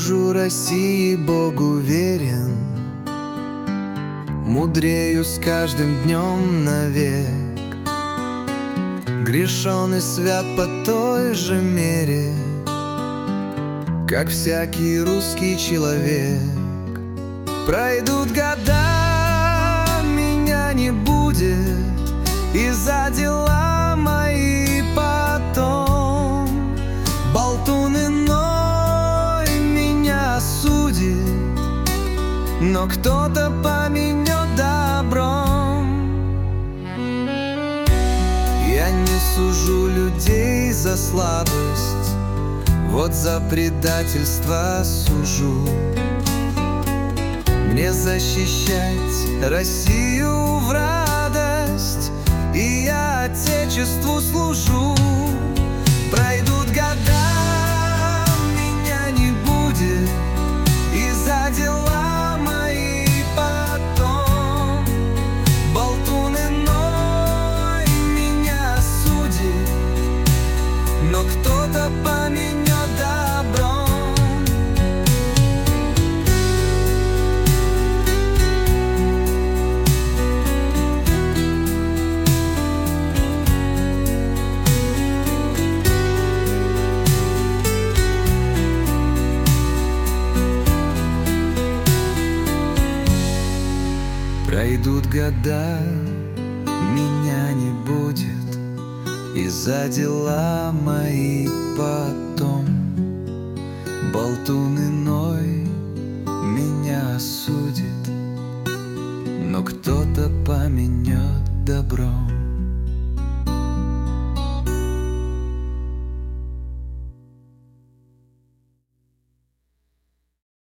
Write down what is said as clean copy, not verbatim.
служу России, Богу верен, мудрею с каждым днем навек. Грешен и свят по той же мере, как всякий русский человек. Пройдут года, меня не будет, и за дела мои потом болтун иной меня судит, но кто-то поменет добром. Я не сужу людей за слабость, вот за предательство сужу. Мне защищать Россию в радость, и я Отечеству служу. Пройдут года, меня не будет, и за дела мои потом болтун иной меня судит, но кто-то поменет добром. Пройдут года, меня не будет, и за дела мои потом болтун иной меня осудит, но кто-то поменет